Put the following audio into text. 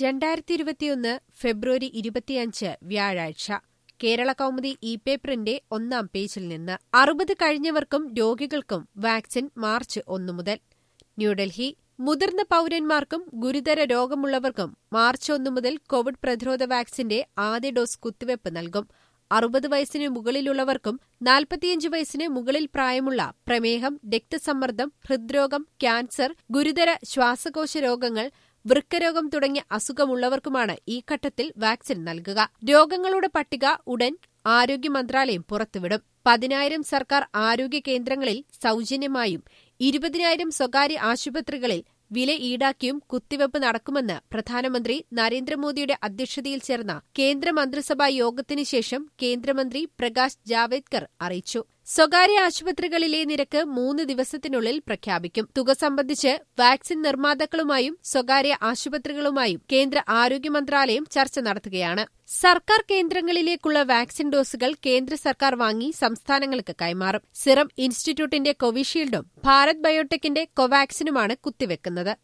2021 ഫെബ്രുവരി 25 വ്യാഴാഴ്ച കേരള കൗമുദി ഇ-പേപ്പറിന്റെ ഒന്നാം പേജിൽ നിന്ന് 60 കഴിഞ്ഞവർക്കും രോഗികൾക്കും വാക്സിൻ മാർച്ച് 1 മുതൽ. ന്യൂഡൽഹി മുതിർന്ന പൌരന്മാർക്കും ഗുരുതര രോഗമുള്ളവർക്കും മാർച്ച് 1 മുതൽ കോവിഡ് പ്രതിരോധ വാക്സിന്റെ ആദ്യ ഡോസ് കുത്തിവയ്പ് നൽകും. 60 വയസ്സിന് മുകളിലുള്ളവർക്കും 45 വയസ്സിന് മുകളിൽ പ്രായമുള്ള പ്രമേഹം, രക്തസമ്മർദ്ദം, ഹൃദ്രോഗം, ക്യാൻസർ, ഗുരുതര ശ്വാസകോശ രോഗങ്ങൾ, വൃക്കരോഗം തുടങ്ങിയ അസുഖമുള്ളവർക്കുമാണ് ഈ ഘട്ടത്തിൽ വാക്സിൻ നൽകുക. രോഗങ്ങളുടെ പട്ടിക ഉടൻ ആരോഗ്യ മന്ത്രാലയം പുറത്തുവിടും. 10,000 സർക്കാർ ആരോഗ്യ കേന്ദ്രങ്ങളിൽ സൗജന്യമായും 20,000 സ്വകാര്യ ആശുപത്രികളിൽ വില ഈടാക്കിയും കുത്തിവയ്പ് നടക്കുമെന്ന് പ്രധാനമന്ത്രി നരേന്ദ്രമോദിയുടെ അധ്യക്ഷതയിൽ ചേർന്ന കേന്ദ്രമന്ത്രിസഭാ യോഗത്തിനു ശേഷം കേന്ദ്രമന്ത്രി പ്രകാശ് ജാവ്ദേക്കർ അറിയിച്ചു. സ്വകാര്യ ആശുപത്രികളിലെ നിരക്ക് 3 ദിവസത്തിനുള്ളിൽ പ്രഖ്യാപിക്കും. തുക സംബന്ധിച്ച് വാക്സിൻ നിർമ്മാതാക്കളുമായും സ്വകാര്യ ആശുപത്രികളുമായും കേന്ദ്ര ആരോഗ്യ മന്ത്രാലയം ചർച്ച നടത്തുകയാണ്. സർക്കാർ കേന്ദ്രങ്ങളിലേക്കുള്ള വാക്സിൻ ഡോസുകൾ കേന്ദ്ര സർക്കാർ വാങ്ങി സംസ്ഥാനങ്ങൾക്ക് കൈമാറും. സിറം ഇൻസ്റ്റിറ്റ്യൂട്ടിന്റെ കോവിഷീൽഡും ഭാരത് ബയോടെക്കിന്റെ കോവാക്സിനുമാണ് കുത്തിവയ്ക്കുന്നത്.